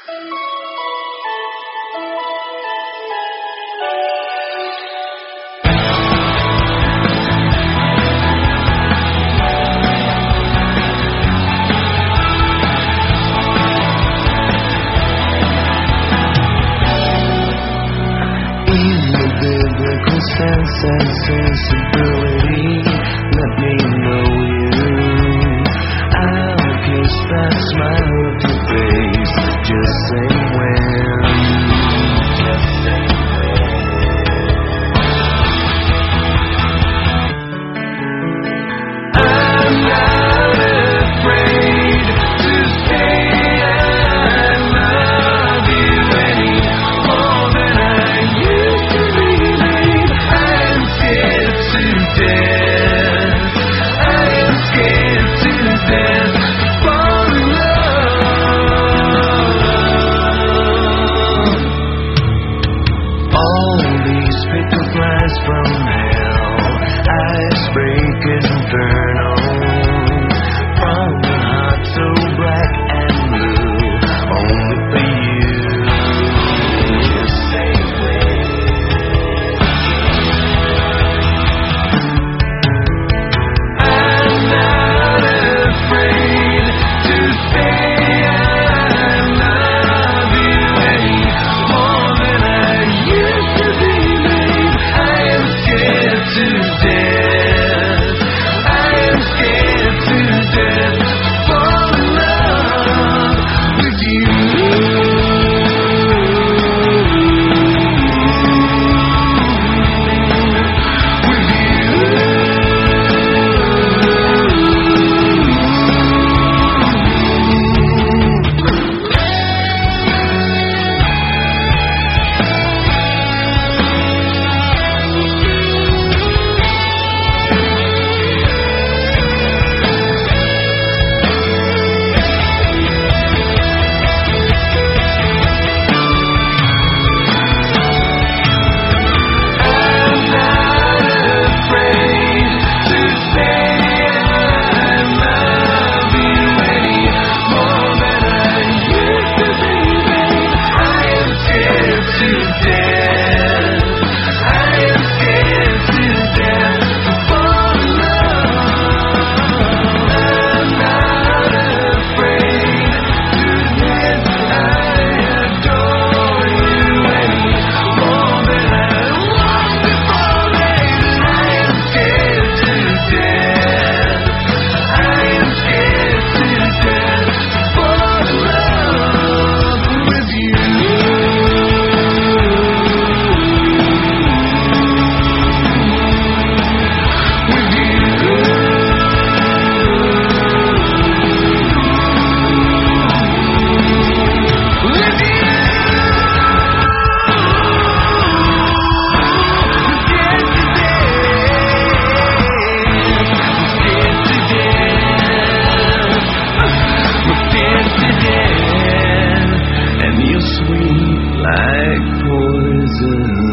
Sense and sensibility, let me know you. I'll kiss that smile of your face, just say when. Just say when. I'm not afraid to say I love you any more than I used to be. From hell, icebreakers infernal, from a heart so black and blue, only for you. Just say when. I'm not afraid to say I love you any more than I used to be. To death, I am scared to death, fall in love with you. With you. Like poison.